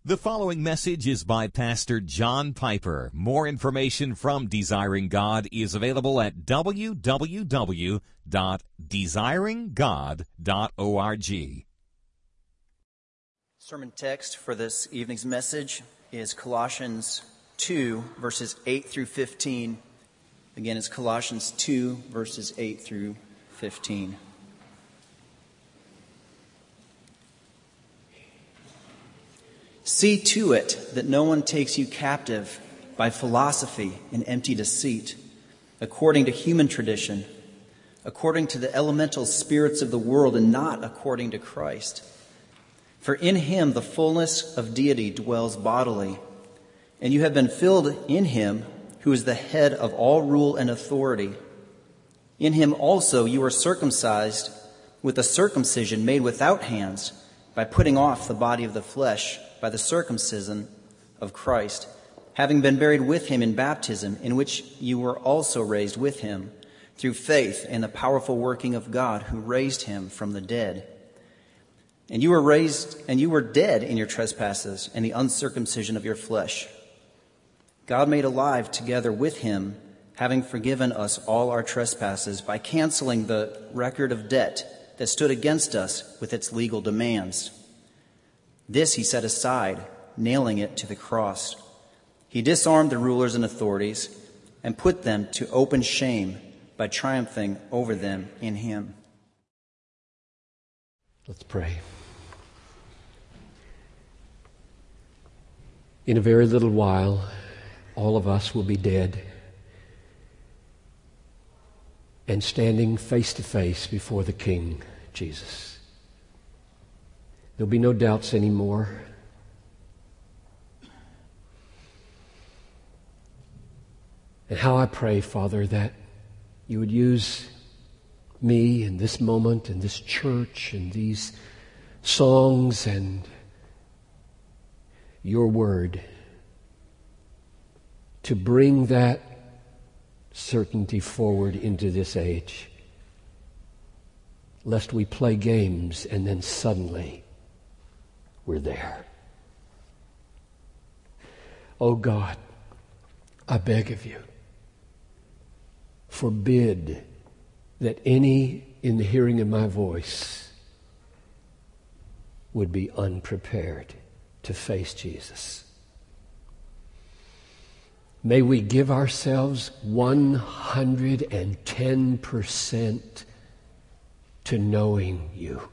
The following message is by Pastor John Piper. More information from Desiring God is available at www.desiringgod.org. Sermon text for this evening's message is Colossians 2, verses 8 through 15. Again, it's Colossians 2, verses 8 through 15. See to it that no one takes you captive by philosophy and empty deceit, according to human tradition, according to the elemental spirits of the world, and not according to Christ. For in him the fullness of deity dwells bodily, and you have been filled in him, who is the head of all rule and authority. In him also you are circumcised with a circumcision made without hands, by putting off the body of the flesh by the circumcision of Christ, having been buried with him in baptism, in which you were also raised with him, through faith in the powerful working of God who raised him from the dead. And you were dead in your trespasses and the uncircumcision of your flesh. God made alive together with him, having forgiven us all our trespasses by canceling the record of debt that stood against us with its legal demands. This he set aside, nailing it to the cross. He disarmed the rulers and authorities and put them to open shame by triumphing over them in him. Let's pray. In a very little while, all of us will be dead and standing face to face before the King, Jesus. There'll be no doubts anymore. And how I pray, Father, that you would use me in this moment, in this church, and these songs, and your word to bring that certainty forward into this age, lest we play games and then suddenly we're there. Oh God, I beg of you, forbid that any in the hearing of my voice would be unprepared to face Jesus. May we give ourselves 110% to knowing you,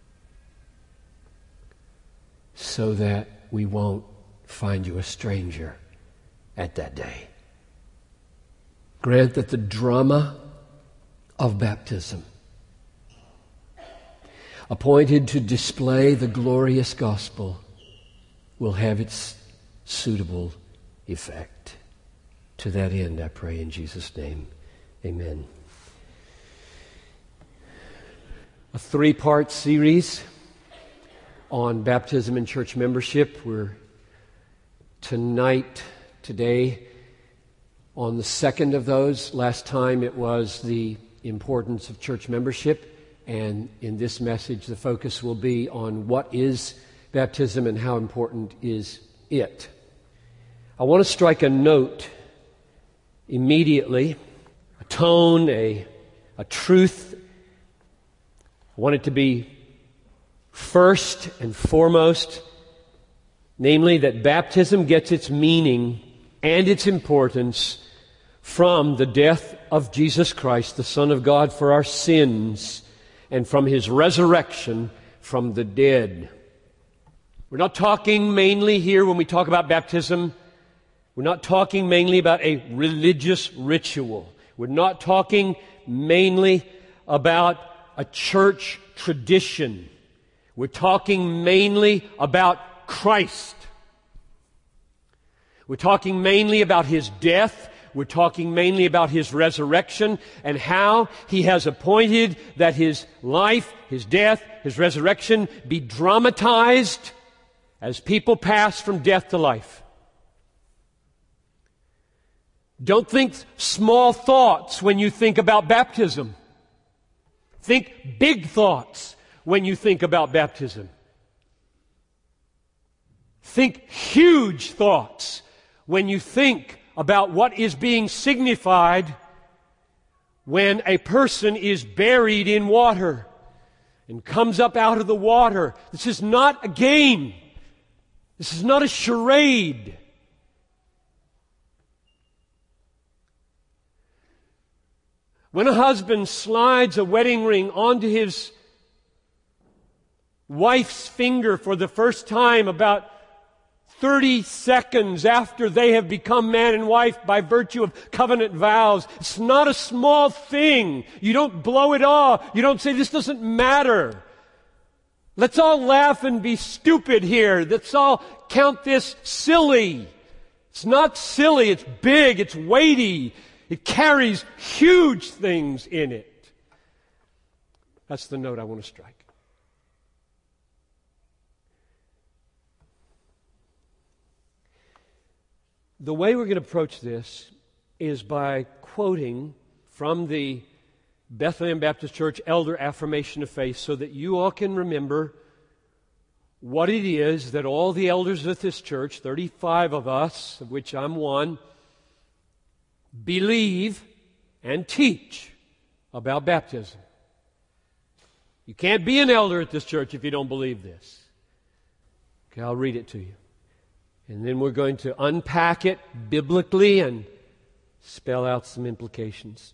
so that we won't find you a stranger at that day. Grant that the drama of baptism, appointed to display the glorious gospel, will have its suitable effect. To that end, I pray in Jesus' name, amen. A 3-part series on baptism and church membership. We're today, on the second of those. Last time it was the importance of church membership, and in this message the focus will be on what is baptism and how important is it. I want to strike a note immediately, a tone, a truth. I want it to be first and foremost, namely that baptism gets its meaning and its importance from the death of Jesus Christ, the Son of God, for our sins, and from his resurrection from the dead. We're not talking mainly here when we talk about baptism. We're not talking mainly about a religious ritual. We're not talking mainly about a church tradition. We're talking mainly about Christ. We're talking mainly about his death. We're talking mainly about his resurrection and how he has appointed that his life, his death, his resurrection be dramatized as people pass from death to life. Don't think small thoughts when you think about baptism. Think big thoughts when you think about baptism. think huge thoughts when you think about what is being signified when a person is buried in water and comes up out of the water. This is not a game. This is not a charade. When a husband slides a wedding ring onto his wife's finger for the first time about 30 seconds after they have become man and wife by virtue of covenant vows, it's not a small thing. You don't blow it off. You don't say, this doesn't matter. Let's all laugh and be stupid here. Let's all count this silly. It's not silly. It's big. It's weighty. It carries huge things in it. That's the note I want to strike. The way we're going to approach this is by quoting from the Bethlehem Baptist Church Elder Affirmation of Faith so that you all can remember what it is that all the elders of this church, 35 of us, of which I'm one, believe and teach about baptism. You can't be an elder at this church if you don't believe this. Okay, I'll read it to you. And then we're going to unpack it biblically and spell out some implications.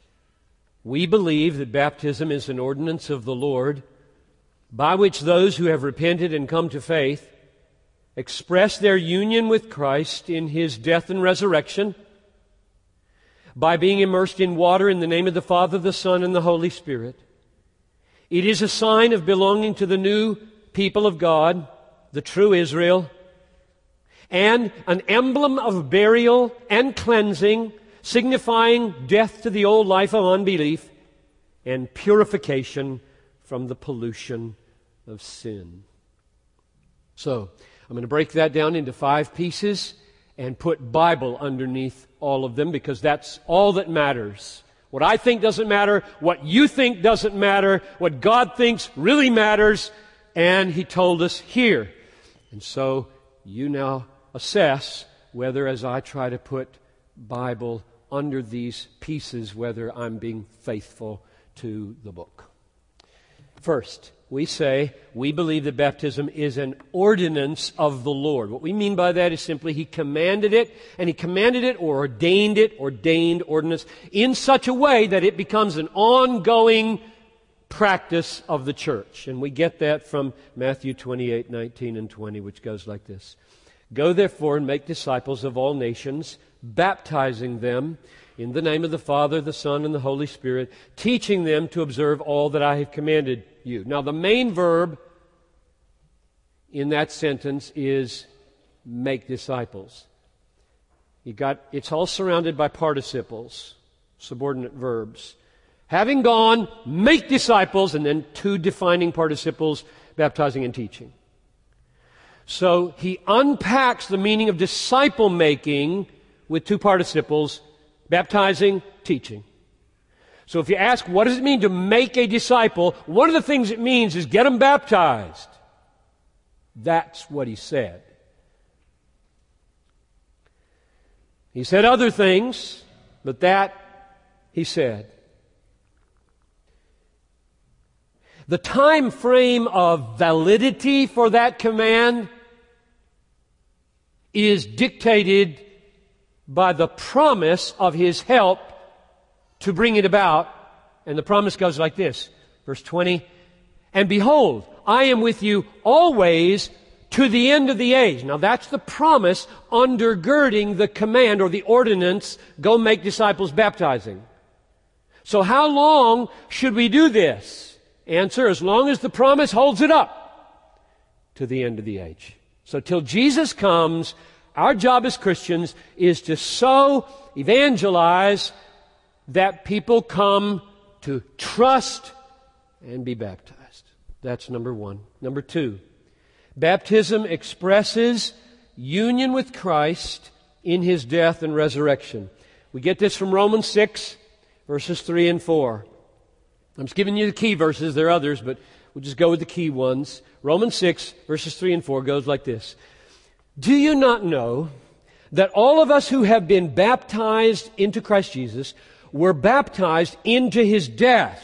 We believe that baptism is an ordinance of the Lord by which those who have repented and come to faith express their union with Christ in His death and resurrection by being immersed in water in the name of the Father, the Son, and the Holy Spirit. It is a sign of belonging to the new people of God, the true Israel, and an emblem of burial and cleansing, signifying death to the old life of unbelief and purification from the pollution of sin. So, I'm going to break that down into 5 pieces and put Bible underneath all of them because that's all that matters. What I think doesn't matter, what you think doesn't matter, what God thinks really matters, and He told us here. And so, you now assess whether, as I try to put Bible under these pieces, whether I'm being faithful to the book. First, we say we believe that baptism is an ordinance of the Lord. What we mean by that is simply He commanded it, and He commanded it or ordained ordinance in such a way that it becomes an ongoing practice of the church. And we get that from Matthew 28, 19 and 20, which goes like this. Go therefore and make disciples of all nations, baptizing them in the name of the Father, the Son, and the Holy Spirit, teaching them to observe all that I have commanded you. Now, the main verb in that sentence is make disciples. It's all surrounded by participles, subordinate verbs. Having gone, make disciples, and then 2 defining participles, baptizing and teaching. So he unpacks the meaning of disciple making with 2 participles, baptizing, teaching. So if you ask, what does it mean to make a disciple? One of the things it means is get them baptized. That's what he said. He said other things, but that he said. The time frame of validity for that command is dictated by the promise of His help to bring it about. And the promise goes like this, verse 20, and behold, I am with you always to the end of the age. Now that's the promise undergirding the command or the ordinance, go make disciples baptizing. So how long should we do this? Answer, as long as the promise holds it up to the end of the age. So till Jesus comes, our job as Christians is to so evangelize that people come to trust and be baptized. That's number 1. Number 2, baptism expresses union with Christ in His death and resurrection. We get this from Romans 6, verses 3 and 4. I'm just giving you the key verses. There are others, but we'll just go with the key ones. Romans 6, verses 3 and 4 goes like this. Do you not know that all of us who have been baptized into Christ Jesus were baptized into His death?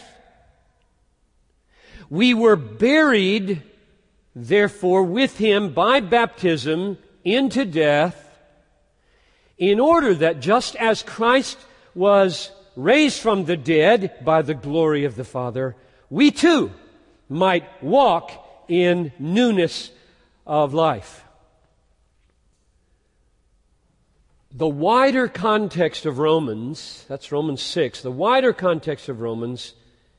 We were buried, therefore, with Him by baptism into death, in order that just as Christ was raised from the dead by the glory of the Father, we too might walk in newness of life. The wider context of Romans, that's Romans 6, the wider context of Romans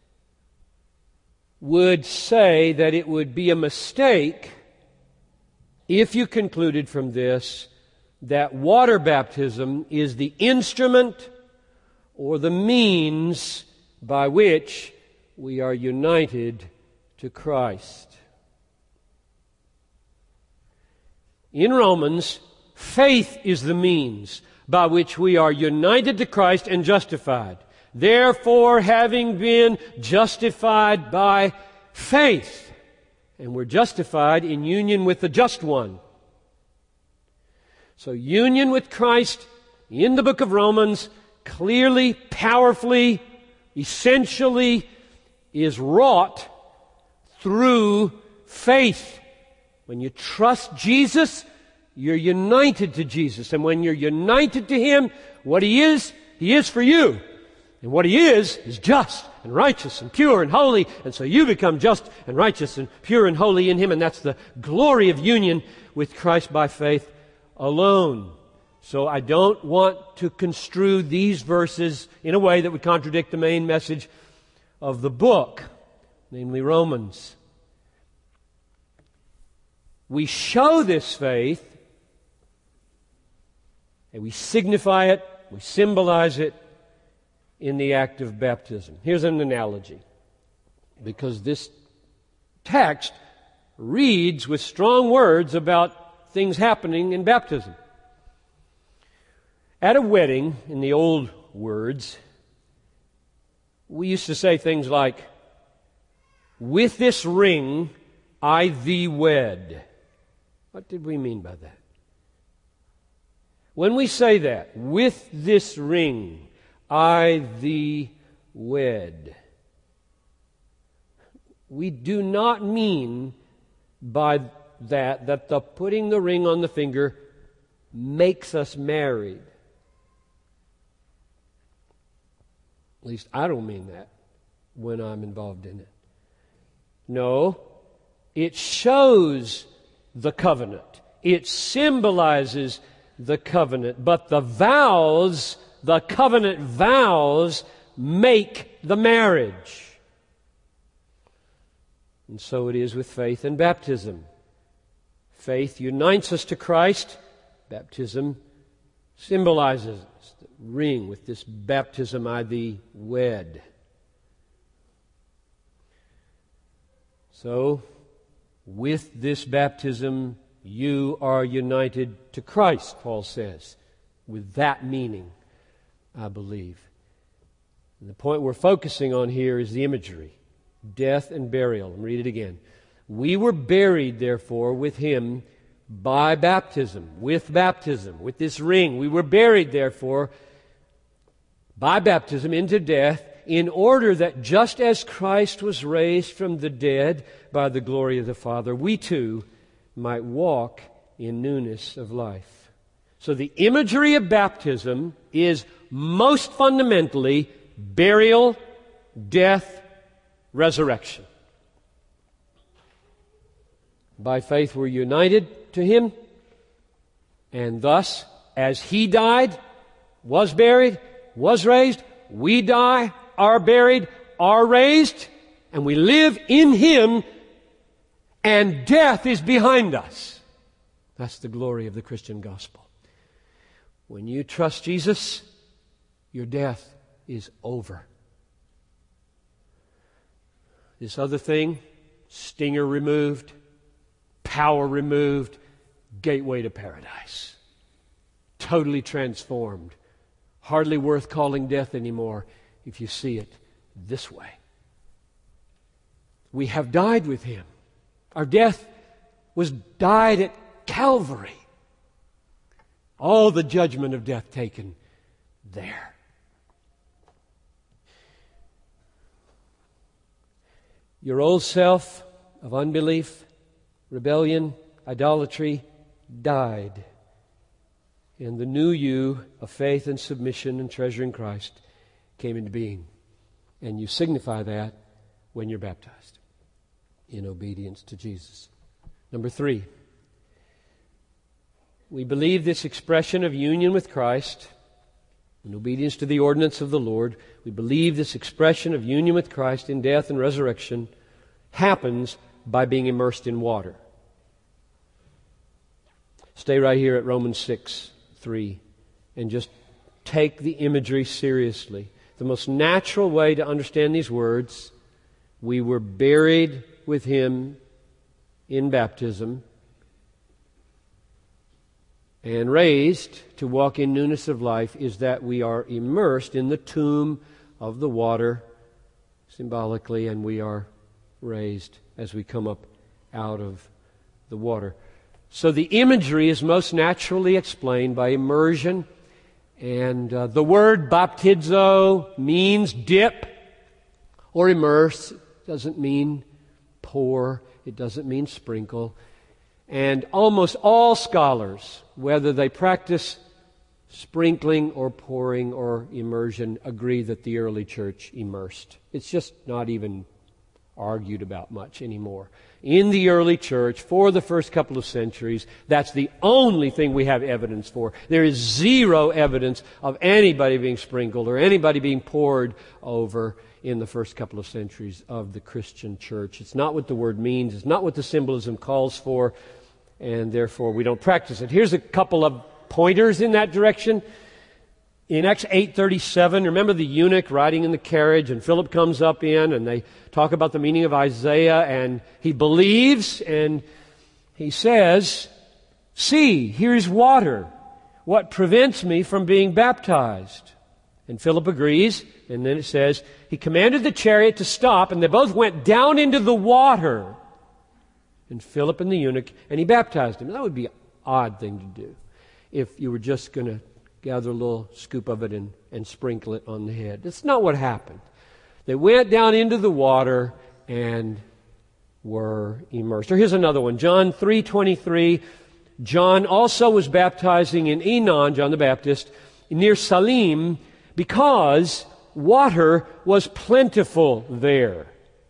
would say that it would be a mistake if you concluded from this that water baptism is the instrument or the means by which we are united to Christ. In Romans, faith is the means by which we are united to Christ and justified. Therefore, having been justified by faith, and we're justified in union with the Just One. So union with Christ in the book of Romans clearly, powerfully, essentially is wrought through faith. When you trust Jesus, you're united to Jesus. And when you're united to Him, what He is for you. And what He is just and righteous and pure and holy. And so you become just and righteous and pure and holy in Him. And that's the glory of union with Christ by faith alone. So I don't want to construe these verses in a way that would contradict the main message of the book, namely Romans. We show this faith, and we signify it, we symbolize it in the act of baptism. Here's an analogy, because this text reads with strong words about things happening in baptism. At a wedding, in the old words, we used to say things like, "With this ring I thee wed." What did we mean by that? When we say that, "With this ring I thee wed," we do not mean by that the putting the ring on the finger makes us married. At least I don't mean that when I'm involved in it. No, it shows the covenant. It symbolizes the covenant. But the vows, the covenant vows, make the marriage. And so it is with faith and baptism. Faith unites us to Christ. Baptism symbolizes the ring. With this baptism I thee wed. So, with this baptism you are united to Christ, Paul says. With that meaning, I believe. And the point we're focusing on here is the imagery. Death and burial. And read it again. We were buried, therefore, with Him by baptism. With this ring. We were buried, therefore, by baptism into death, in order that just as Christ was raised from the dead by the glory of the Father, we too might walk in newness of life. So the imagery of baptism is most fundamentally burial, death, resurrection. By faith we're united to Him, and thus, as He died, was buried, was raised, we die, are buried, are raised, and we live in Him, and death is behind us. That's the glory of the Christian gospel. When you trust Jesus, your death is over. This other thing, stinger removed, power removed, gateway to paradise. Totally transformed. Hardly worth calling death anymore if you see it this way. We have died with Him. Our death was died at Calvary. All the judgment of death taken there. Your old self of unbelief, rebellion, idolatry died. And the new you of faith and submission and treasuring Christ came into being. And you signify that when you're baptized in obedience to Jesus. Number 3, we believe this expression of union with Christ in obedience to the ordinance of the Lord. We believe this expression of union with Christ in death and resurrection happens by being immersed in water. Stay right here at Romans 6:3 and just take the imagery seriously. The most natural way to understand these words: we were buried with Him in baptism and raised to walk in newness of life, is that we are immersed in the tomb of the water symbolically, and we are raised as we come up out of the water. So the imagery is most naturally explained by immersion. And the word baptizo means dip or immerse. It doesn't mean pour. It doesn't mean sprinkle. And almost all scholars, whether they practice sprinkling or pouring or immersion, agree that the early church immersed. It's just not even argued about much anymore. In the early church, for the first couple of centuries, that's the only thing we have evidence for. There is zero evidence of anybody being sprinkled or anybody being poured over in the first couple of centuries of the Christian church. It's not what the word means. It's not what the symbolism calls for, and therefore we don't practice it. Here's a couple of pointers in that direction. In Acts 8:37, remember the eunuch riding in the carriage, and Philip comes up in, and they talk about the meaning of Isaiah, and he believes, and he says, "See, here is water. What prevents me from being baptized?" And Philip agrees, and then it says, he commanded the chariot to stop, and they both went down into the water. And Philip and the eunuch, and he baptized him. That would be an odd thing to do if you were just going to gather a little scoop of it and sprinkle it on the head. That's not what happened. They went down into the water and were immersed. Or here's another one. John 3:23. John also was baptizing in Enon, John the Baptist, near Salim, because water was plentiful there.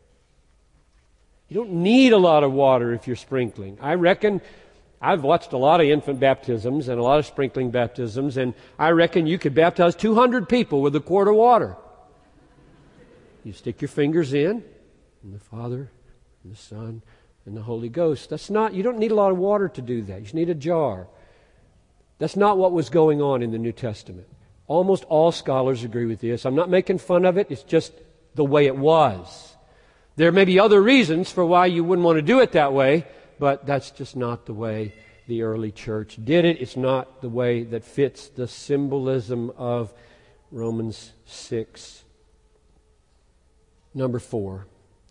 You don't need a lot of water if you're sprinkling. I reckon I've watched a lot of infant baptisms and a lot of sprinkling baptisms, and I reckon you could baptize 200 people with a quart of water. You stick your fingers in, and the Father, and the Son, and the Holy Ghost. You don't need a lot of water to do that. You just need a jar. That's not what was going on in the New Testament. Almost all scholars agree with this. I'm not making fun of it. It's just the way it was. There may be other reasons for why you wouldn't want to do it that way, but that's just not the way the early church did it. It's not the way that fits the symbolism of Romans 6. Number 4.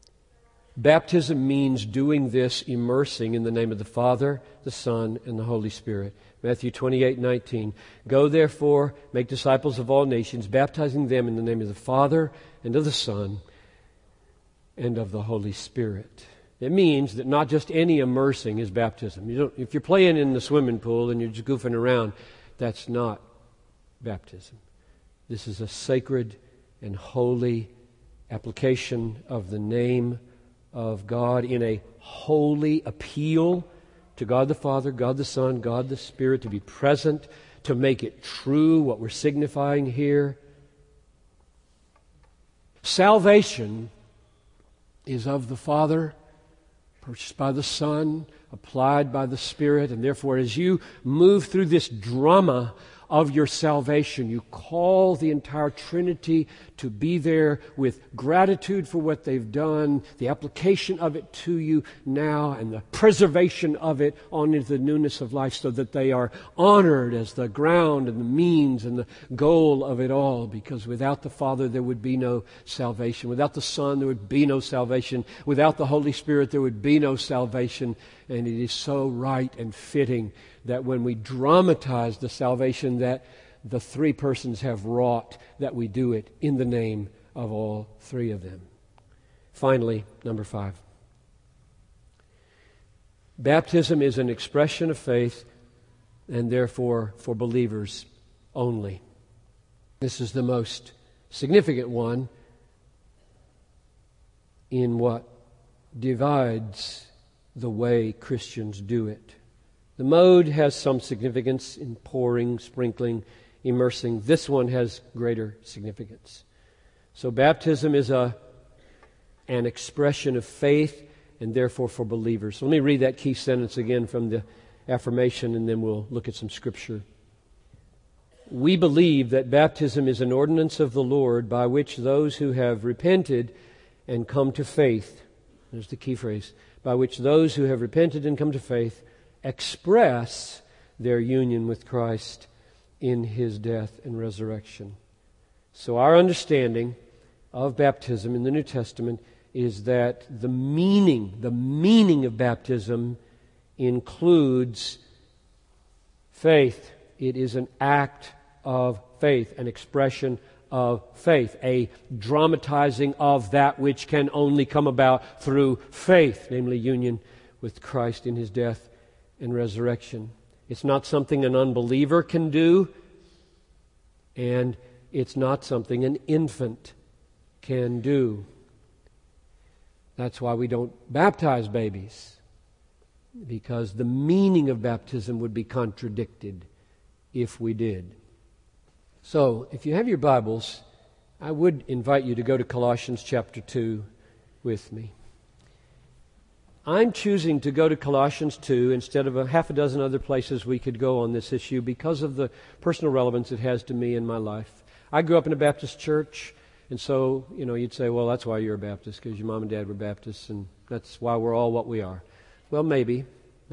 Baptism means doing this, immersing in the name of the Father, the Son, and the Holy Spirit. Matthew 28:19. Go therefore, make disciples of all nations, baptizing them in the name of the Father, and of the Son, and of the Holy Spirit. It means that not just any immersing is baptism. If you're playing in the swimming pool and you're just goofing around, that's not baptism. This is a sacred and holy application of the name of God in a holy appeal to God the Father, God the Son, God the Spirit to be present, to make it true what we're signifying here. Salvation is of the Father, purchased by the Son, applied by the Spirit, and therefore as you move through this drama of your salvation, you call the entire Trinity to be there with gratitude for what they've done, the application of it to you now, and the preservation of it on into the newness of life, so that they are honored as the ground and the means and the goal of it all. Because without the Father there would be no salvation. Without the Son there would be no salvation. Without the Holy Spirit there would be no salvation. And it is so right and fitting that when we dramatize the salvation that the three persons have wrought, that we do it in the name of all three of them. Finally, number 5. Baptism is an expression of faith, and therefore for believers only. This is the most significant one in what divides the way Christians do it. The mode has some significance in pouring, sprinkling, immersing. This one has greater significance. So baptism is an expression of faith, and therefore for believers. So let me read that key sentence again from the affirmation, and then we'll look at some scripture. We believe that baptism is an ordinance of the Lord by which those who have repented and come to faith, there's the key phrase, by which those who have repented and come to faith express their union with Christ in His death and resurrection. So our understanding of baptism in the New Testament is that the meaning of baptism includes faith. It is an act of faith, an expression of faith, a dramatizing of that which can only come about through faith, namely union with Christ in His death and resurrection. It's not something an unbeliever can do, and it's not something an infant can do. That's why we don't baptize babies, because the meaning of baptism would be contradicted if we did. So, if you have your Bibles, I would invite you to go to Colossians chapter 2 with me. I'm choosing to go to Colossians 2 instead of a half a dozen other places we could go on this issue because of the personal relevance it has to me in my life. I grew up in a Baptist church, and so, you'd say, well, that's why you're a Baptist, because your mom and dad were Baptists, and that's why we're all what we are. Well, maybe.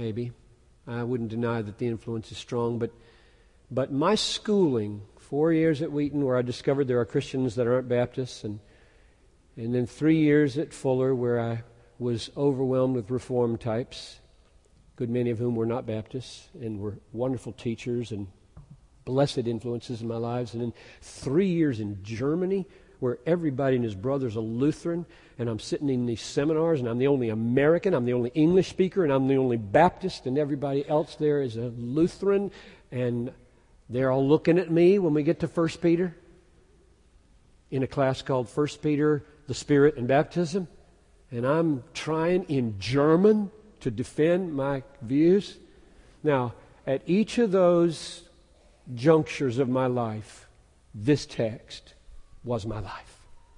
I wouldn't deny that the influence is strong, but my schooling, 4 years at Wheaton, where I discovered there are Christians that aren't Baptists, and then 3 years at Fuller, where I was overwhelmed with Reformed types, a good many of whom were not Baptists and were wonderful teachers and blessed influences in my lives. And then 3 years in Germany, where everybody and his brother's a Lutheran, and I'm sitting in these seminars, and I'm the only American, I'm the only English speaker, and I'm the only Baptist, and everybody else there is a Lutheran, and they're all looking at me when we get to 1 Peter in a class called 1 Peter, the Spirit and Baptism, and I'm trying in German to defend my views. Now, at each of those junctures of my life, this text was my life.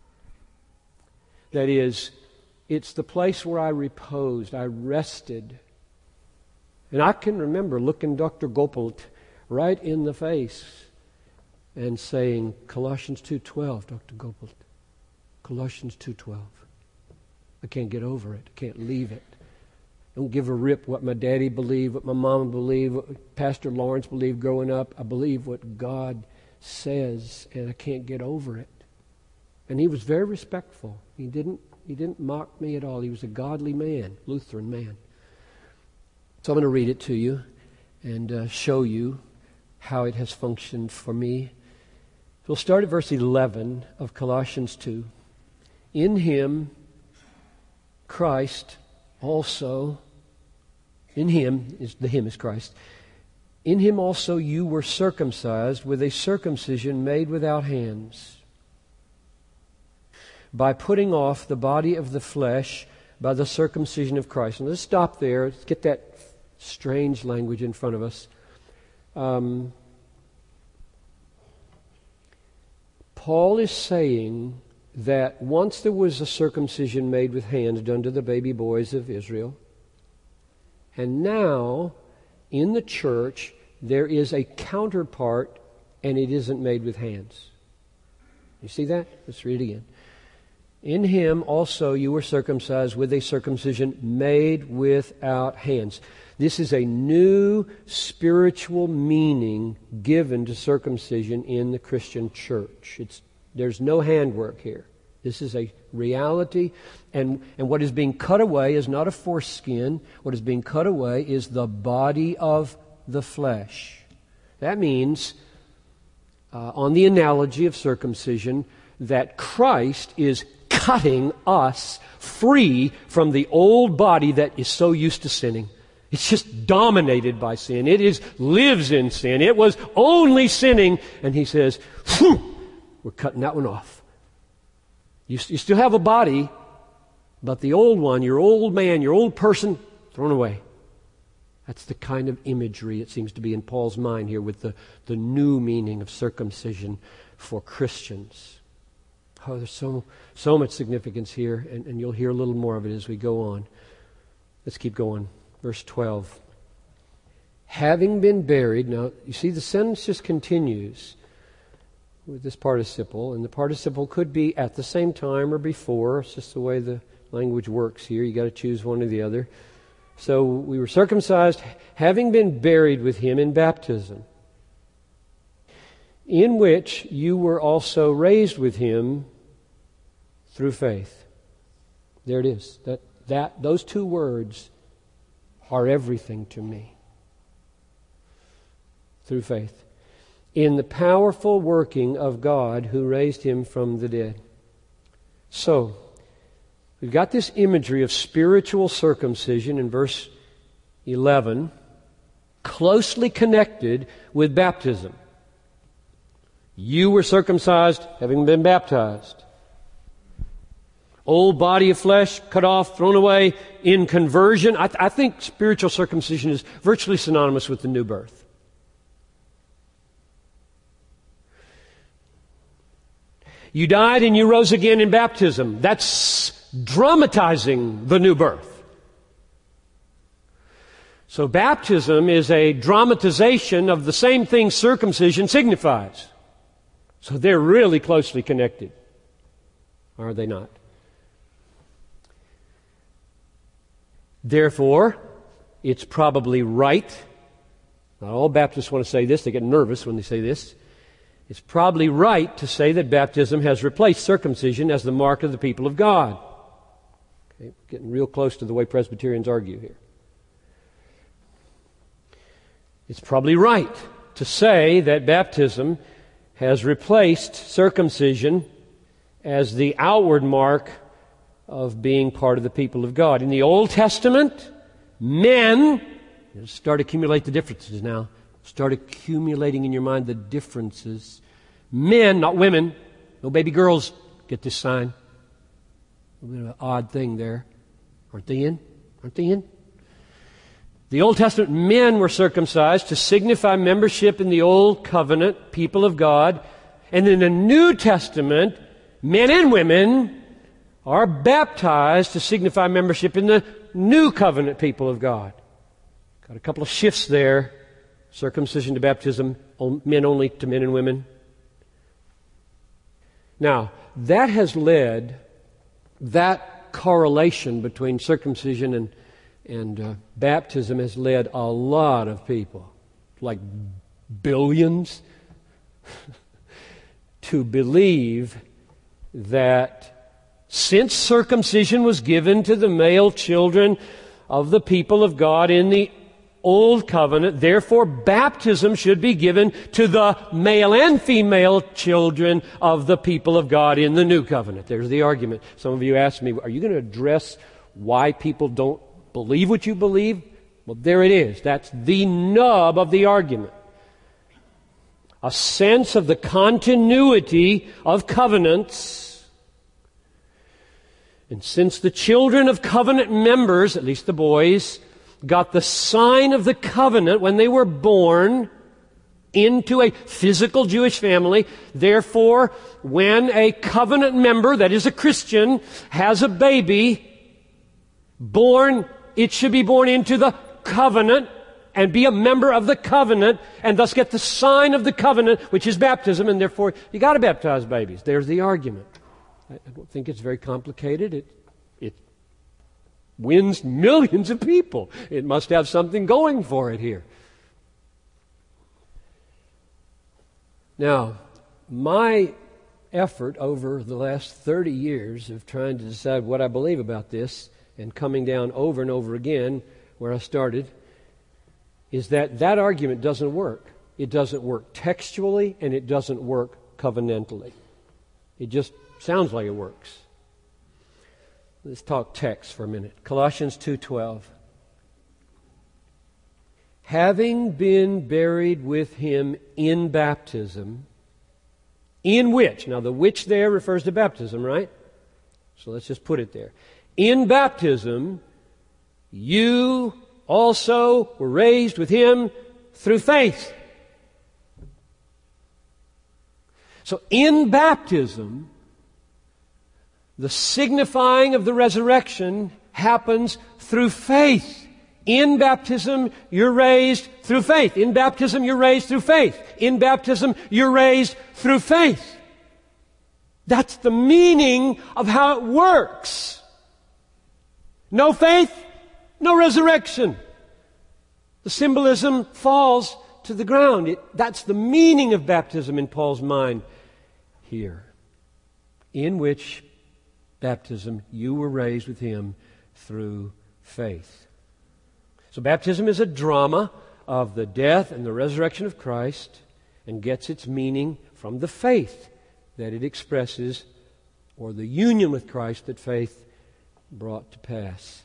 That is, it's the place where I reposed, I rested. And I can remember looking Dr. Goppelt right in the face and saying, Colossians 2:12, Dr. Goppelt. Colossians 2:12. I can't get over it. I can't leave it. Don't give a rip what my daddy believed, what my mama believed, what Pastor Lawrence believed growing up. I believe what God says, and I can't get over it. And he was very respectful. He didn't mock me at all. He was a godly man, Lutheran man. So I'm going to read it to you and show you how it has functioned for me. We'll start at verse 11 of Colossians 2. In Him, Christ also, in Him, the Him is Christ, in Him also you were circumcised with a circumcision made without hands, by putting off the body of the flesh by the circumcision of Christ. And let's stop there. Let's get that strange language in front of us. Paul is saying that once there was a circumcision made with hands done to the baby boys of Israel, and now in the church there is a counterpart, and it isn't made with hands. You see that? Let's read it again. In Him also you were circumcised with a circumcision made without hands. This is a new spiritual meaning given to circumcision in the Christian church. There's no handwork here. This is a reality. And what is being cut away is not a foreskin. What is being cut away is the body of the flesh. That means, on the analogy of circumcision, that Christ is cutting us free from the old body that is so used to sinning. It's just dominated by sin. It lives in sin. It was only sinning. And he says, we're cutting that one off. You still have a body, but the old one, your old man, your old person, thrown away. That's the kind of imagery it seems to be in Paul's mind here with the new meaning of circumcision for Christians. Oh, there's so much significance here, and you'll hear a little more of it as we go on. Let's keep going. Verse 12. Having been buried, now you see the sentence just continues with this participle, and the participle could be at the same time or before. It's just the way the language works here. You got to choose one or the other. So we were circumcised, having been buried with him in baptism, in which you were also raised with him through faith. There it is. Those two words are everything to me. Through faith. In the powerful working of God who raised him from the dead. So, we've got this imagery of spiritual circumcision in verse 11, closely connected with baptism. You were circumcised, having been baptized. Old body of flesh, cut off, thrown away in conversion. I think spiritual circumcision is virtually synonymous with the new birth. You died and you rose again in baptism. That's dramatizing the new birth. So baptism is a dramatization of the same thing circumcision signifies. So they're really closely connected. Are they not? Therefore, it's probably right. Not all Baptists want to say this. They get nervous when they say this. It's probably right to say that baptism has replaced circumcision as the mark of the people of God. Okay, getting real close to the way Presbyterians argue here. It's probably right to say that baptism has replaced circumcision as the outward mark of being part of the people of God. In the Old Testament, men, start to accumulate the differences now. Start accumulating in your mind the differences. Men, not women, no baby girls get this sign. A bit of an odd thing there. Aren't they in? Aren't they in? The Old Testament men were circumcised to signify membership in the Old Covenant, people of God. And in the New Testament, men and women are baptized to signify membership in the New Covenant, people of God. Got a couple of shifts there. Circumcision to baptism, men only to men and women. Now, that has led, that correlation between circumcision and baptism has led a lot of people, like billions, to believe that since circumcision was given to the male children of the people of God in the Old Covenant, therefore baptism should be given to the male and female children of the people of God in the New Covenant. There's the argument. Some of you asked me, are you going to address why people don't believe what you believe? Well, there it is. That's the nub of the argument. A sense of the continuity of covenants. And since the children of covenant members, at least the boys, got the sign of the covenant when they were born into a physical Jewish family, therefore, when a covenant member, that is a Christian, has a baby born, it should be born into the covenant and be a member of the covenant and thus get the sign of the covenant, which is baptism, and therefore you got to baptize babies. There's the argument. I don't think it's very complicated. It wins millions of people. It must have something going for it here. Now, my effort over the last 30 years of trying to decide what I believe about this and coming down over and over again where I started is that that argument doesn't work. It doesn't work textually and it doesn't work covenantally. It just sounds like it works. Let's talk text for a minute. Colossians 2:12. Having been buried with him in baptism, in which, now the which there refers to baptism, right? So let's just put it there. In baptism, you also were raised with him through faith. So in baptism, the signifying of the resurrection happens through faith. In baptism, you're raised through faith. In baptism, you're raised through faith. In baptism, you're raised through faith. That's the meaning of how it works. No faith, no resurrection. The symbolism falls to the ground. That's the meaning of baptism in Paul's mind here. In which baptism you were raised with him through faith. So baptism is a drama of the death and the resurrection of Christ and gets its meaning from the faith that it expresses or the union with Christ that faith brought to pass.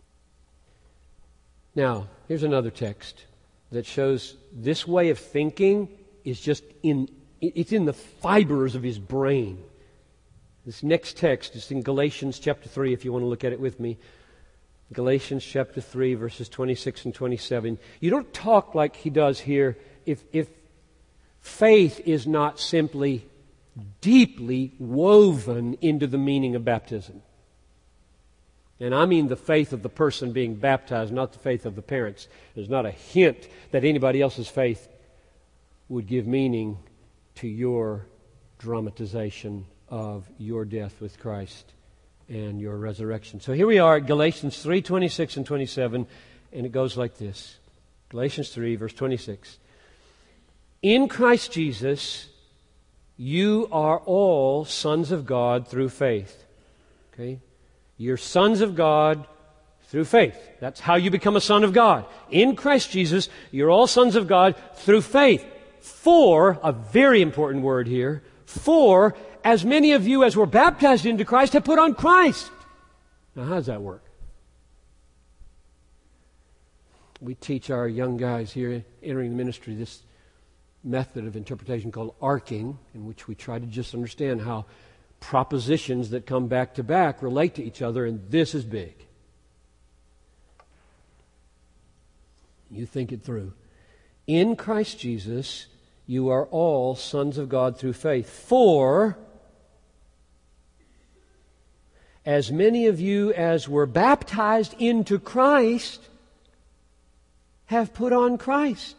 Now, here's another text that shows this way of thinking is just it's in the fibers of his brain. This next text is in Galatians chapter 3, if you want to look at it with me. Galatians chapter 3, verses 26 and 27. You don't talk like he does here if faith is not simply deeply woven into the meaning of baptism. And I mean the faith of the person being baptized, not the faith of the parents. There's not a hint that anybody else's faith would give meaning to your dramatization of your death with Christ and your resurrection. So here we are at Galatians 3, 26 and 27, and it goes like this. Galatians 3, verse 26. In Christ Jesus, you are all sons of God through faith. Okay? You're sons of God through faith. That's how you become a son of God. In Christ Jesus, you're all sons of God through faith. For, a very important word here, for as many of you as were baptized into Christ have put on Christ. Now, how does that work? We teach our young guys here entering the ministry this method of interpretation called arcing, in which we try to just understand how propositions that come back to back relate to each other, and this is big. You think it through. In Christ Jesus, you are all sons of God through faith. For as many of you as were baptized into Christ have put on Christ.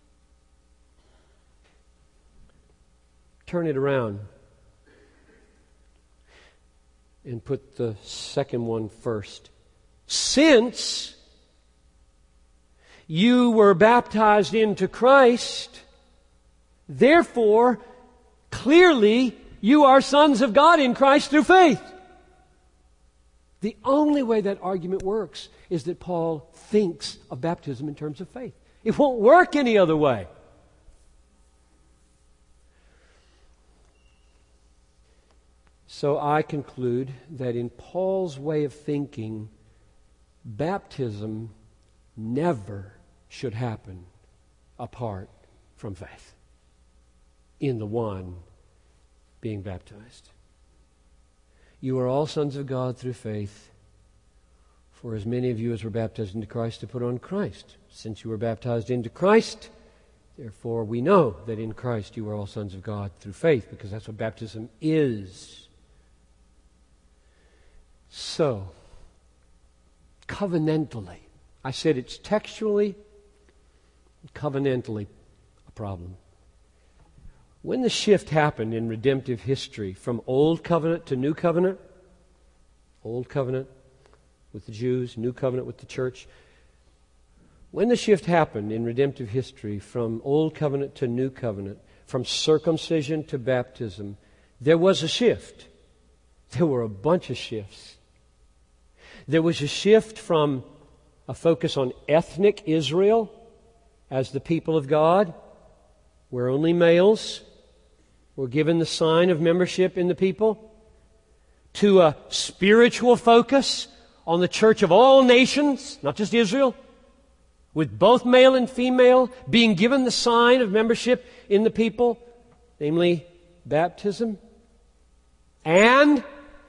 Turn it around and put the second one first. Since you were baptized into Christ, therefore, clearly, you are sons of God in Christ through faith. The only way that argument works is that Paul thinks of baptism in terms of faith. It won't work any other way. So I conclude that in Paul's way of thinking, baptism never should happen apart from faith in the one being baptized. You are all sons of God through faith, for as many of you as were baptized into Christ to put on Christ. Since you were baptized into Christ, therefore we know that in Christ you are all sons of God through faith, because that's what baptism is. So, covenantally, I said it's textually, covenantally a problem. When the shift happened in redemptive history from Old Covenant to New Covenant, Old Covenant with the Jews, New Covenant with the church, when the shift happened in redemptive history from Old Covenant to New Covenant, from circumcision to baptism, there was a shift. There were a bunch of shifts. There was a shift from a focus on ethnic Israel as the people of God, where only males were given the sign of membership in the people, to a spiritual focus on the church of all nations, not just Israel, with both male and female being given the sign of membership in the people, namely baptism. And,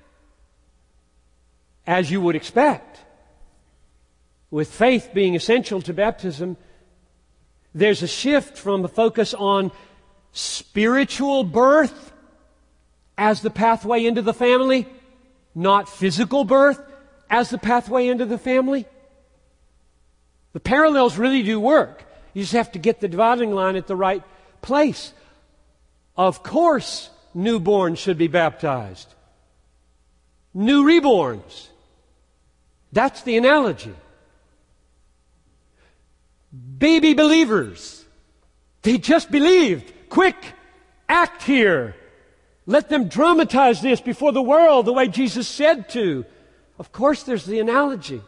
as you would expect, with faith being essential to baptism, there's a shift from a focus on spiritual birth as the pathway into the family, not physical birth as the pathway into the family. The parallels really do work. You just have to get the dividing line at the right place. Of course, newborns should be baptized. New reborns. That's the analogy. Baby believers. They just believed. Quick, act here. Let them dramatize this before the world the way Jesus said to. Of course, there's the analogy.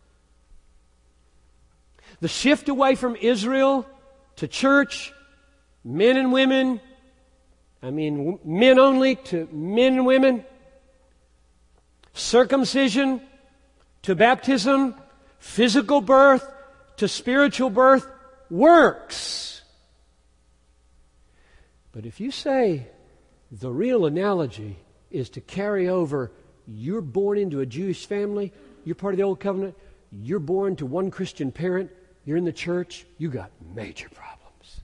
The shift away from Israel to church, men and women, men only to men and women, circumcision to baptism, physical birth to spiritual birth, works. But if you say the real analogy is to carry over, you're born into a Jewish family, you're part of the Old Covenant, you're born to one Christian parent, you're in the church, you got major problems.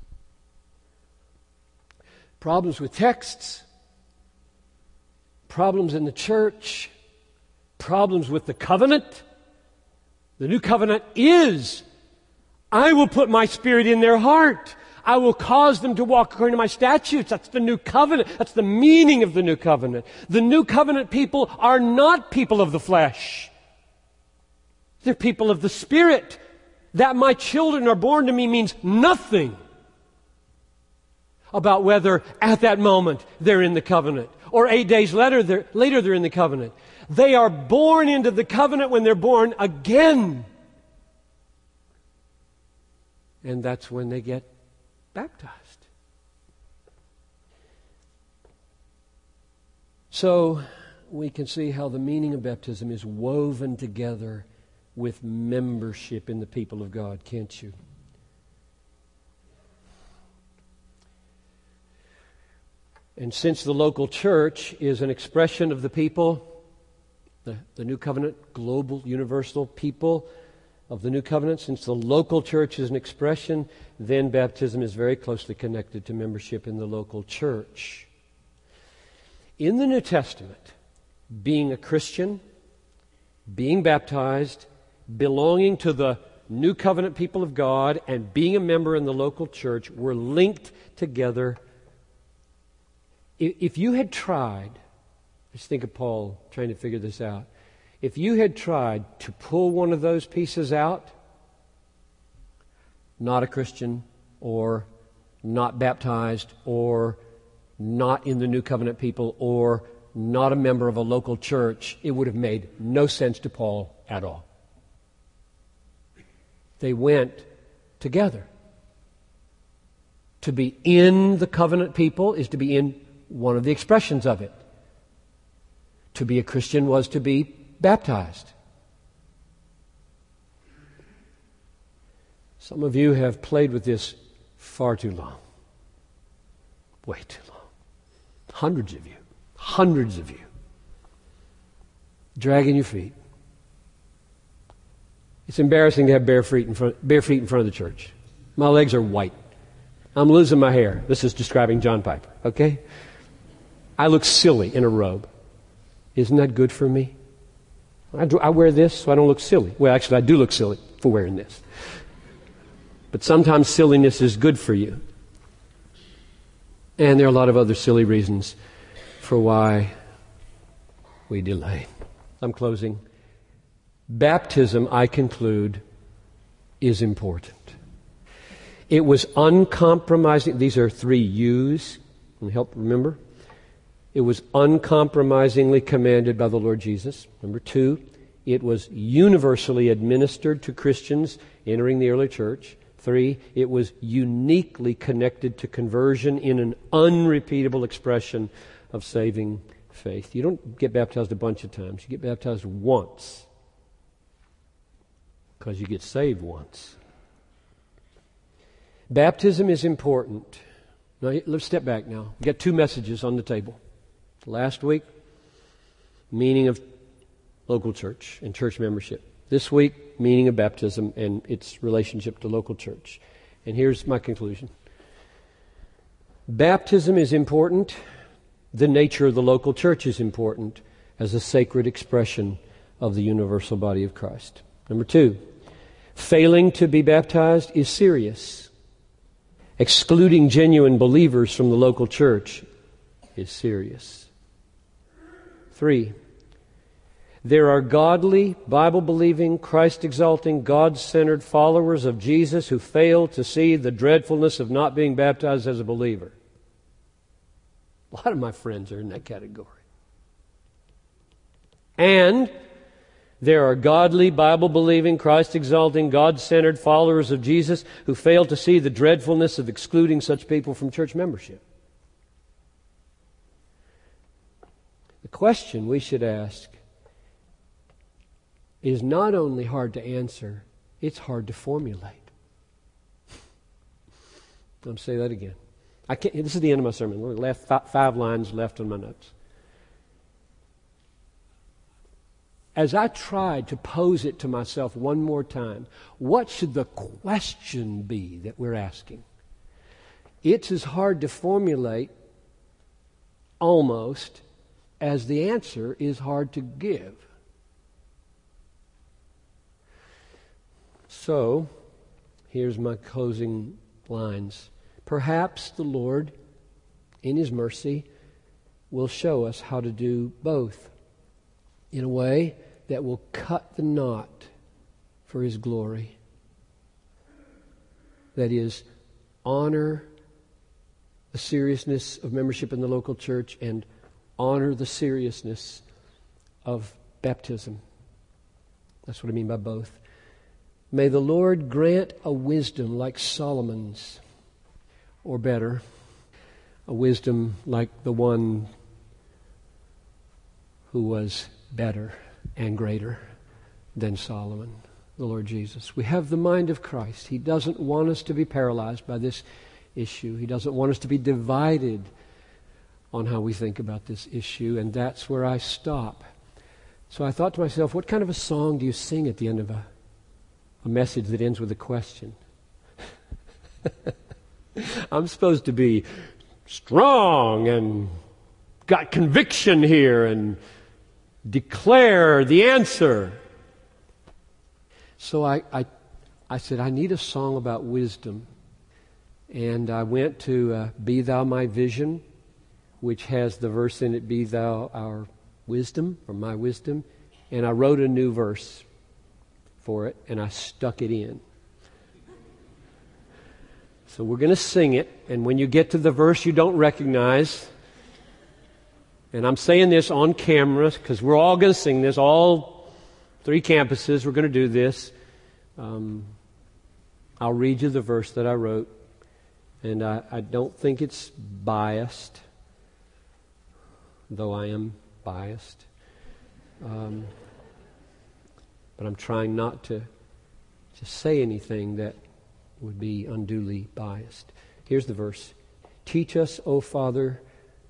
Problems with texts, problems in the church, problems with the covenant. The new covenant is, I will put my Spirit in their heart. I will cause them to walk according to my statutes. That's the new covenant. That's the meaning of the new covenant. The new covenant people are not people of the flesh. They're people of the Spirit. That my children are born to me means nothing about whether at that moment they're in the covenant or 8 days later they're in the covenant. They are born into the covenant when they're born again. And that's when they get baptized. So we can see how the meaning of baptism is woven together with membership in the people of God, can't you? And since the local church is an expression of the people, the New Covenant, global, universal people of the New Covenant, since the local church is an expression, then baptism is very closely connected to membership in the local church. In the New Testament, being a Christian, being baptized, belonging to the New Covenant people of God, and being a member in the local church were linked together. If you had tried, just think of Paul trying to figure this out. If you had tried to pull one of those pieces out, not a Christian, or not baptized, or not in the New Covenant people, or not a member of a local church, it would have made no sense to Paul at all. They went together. To be in the covenant people is to be in one of the expressions of it. To be a Christian was to be baptized. Some of you have played with this far too long. Way too long. Hundreds of you. Dragging your feet. It's embarrassing to have bare feet in front of the church. My legs are white. I'm losing my hair. This is describing John Piper, okay? I look silly in a robe. Isn't that good for me? I wear this so I don't look silly. Well, actually, I do look silly for wearing this. But sometimes silliness is good for you. And there are a lot of other silly reasons for why we delay. I'm closing. Baptism, I conclude, is important. It was uncompromising. These are 3 U's. Can you help remember? it was uncompromisingly commanded by the Lord Jesus. Number 2, it was universally administered to Christians entering the early church. 3, it was uniquely connected to conversion in an unrepeatable expression of saving faith. You don't get baptized a bunch of times. You get baptized once because you get saved once. Baptism is important. Now, let's step back now. We've got 2 messages on the table. Last week, meaning of local church and church membership. This week, meaning of baptism and its relationship to local church. And here's my conclusion. Baptism is important. The nature of the local church is important as a sacred expression of the universal body of Christ. Number 2, failing to be baptized is serious. Excluding genuine believers from the local church is serious. 3, there are godly, Bible-believing, Christ-exalting, God-centered followers of Jesus who fail to see the dreadfulness of not being baptized as a believer. A lot of my friends are in that category. And there are godly, Bible-believing, Christ-exalting, God-centered followers of Jesus who fail to see the dreadfulness of excluding such people from church membership. The question we should ask is not only hard to answer, it's hard to formulate. I'll say that again. This is the end of my sermon. Left 5 lines left on my notes. As I tried to pose it to myself one more time, what should the question be that we're asking? It's as hard to formulate, almost, as the answer is hard to give. So, here's my closing lines. Perhaps the Lord, in His mercy, will show us how to do both in a way that will cut the knot for His glory. That is, honor the seriousness of membership in the local church and honor the seriousness of baptism. That's what I mean by both. May the Lord grant a wisdom like Solomon's, or better, a wisdom like the one who was better and greater than Solomon, the Lord Jesus. We have the mind of Christ. He doesn't want us to be paralyzed by this issue. He doesn't want us to be divided on how we think about this issue, and that's where I stop. So I thought to myself, what kind of a song do you sing at the end of a message that ends with a question? I'm supposed to be strong and got conviction here and declare the answer. So I said, I need a song about wisdom. And I went to Be Thou My Vision, which has the verse in it, Be Thou Our Wisdom, or My Wisdom. And I wrote a new verse for it, and I stuck it in. So we're going to sing it, and when you get to the verse you don't recognize, and I'm saying this on camera because we're all going to sing this, all 3 campuses, we're going to do this. I'll read you the verse that I wrote, and I don't think it's biased, though I am biased. But I'm trying not to say anything that would be unduly biased. Here's the verse. Teach us, O Father,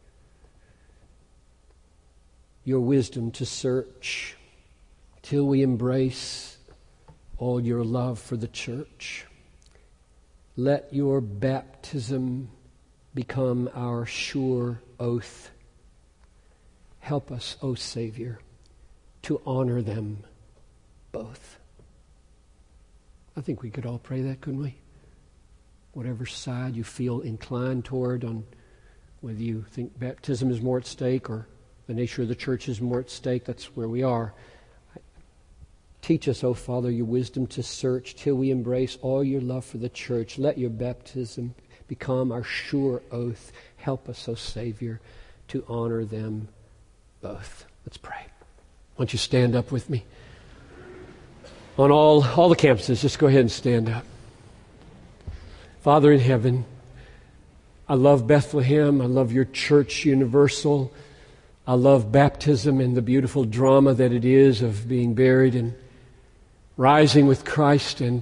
your wisdom to search till we embrace all your love for the church. Let your baptism become our sure oath. Help us, O Savior, to honor them both. I think we could all pray that, couldn't we? Whatever side you feel inclined toward, on whether you think baptism is more at stake or the nature of the church is more at stake, that's where we are. Teach us, O Father, your wisdom to search till we embrace all your love for the church. Let your baptism become our sure oath. Help us, O Savior, to honor them both. Let's pray. Why don't you stand up with me? On all the campuses, just go ahead and stand up. Father in heaven, I love Bethlehem. I love your church universal. I love baptism and the beautiful drama that it is of being buried and rising with Christ. And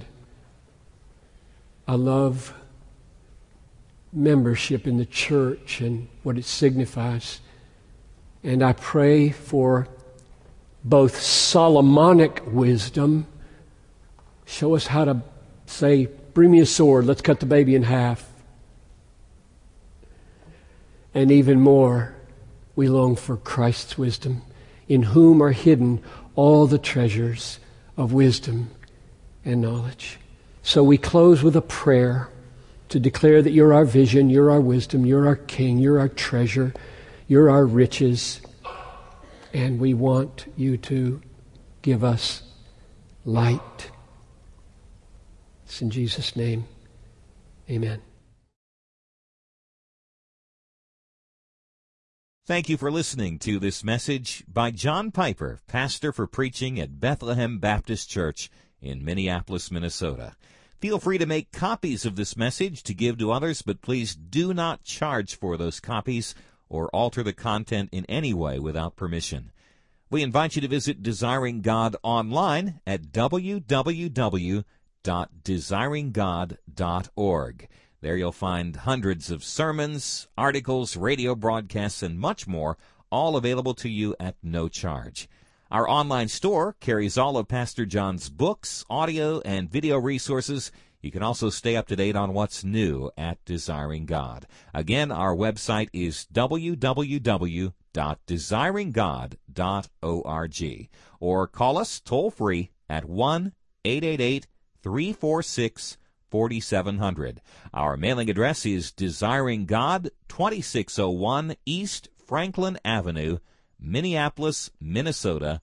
I love membership in the church and what it signifies. And I pray for both Solomonic wisdom. Show us how to say, bring me a sword, let's cut the baby in half. And even more, we long for Christ's wisdom, in whom are hidden all the treasures of wisdom and knowledge. So we close with a prayer to declare that you're our vision, you're our wisdom, you're our King, you're our treasure, you're our riches, and we want you to give us light. It's in Jesus' name. Amen. Thank you for listening to this message by John Piper, pastor for preaching at Bethlehem Baptist Church in Minneapolis, Minnesota. Feel free to make copies of this message to give to others, but please do not charge for those copies or alter the content in any way without permission. We invite you to visit Desiring God online at www.desiringgod.org. There you'll find hundreds of sermons, articles, radio broadcasts, and much more, all available to you at no charge. Our online store carries all of Pastor John's books, audio, and video resources. You can also stay up to date on what's new at Desiring God. Again, our website is www.desiringgod.org. Or call us toll-free at 1-888-346-4700. Our mailing address is Desiring God, 2601 East Franklin Avenue, Minneapolis, Minnesota,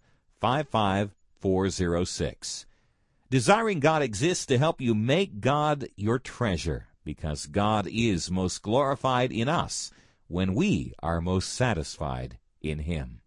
55406. Desiring God exists to help you make God your treasure, because God is most glorified in us when we are most satisfied in Him.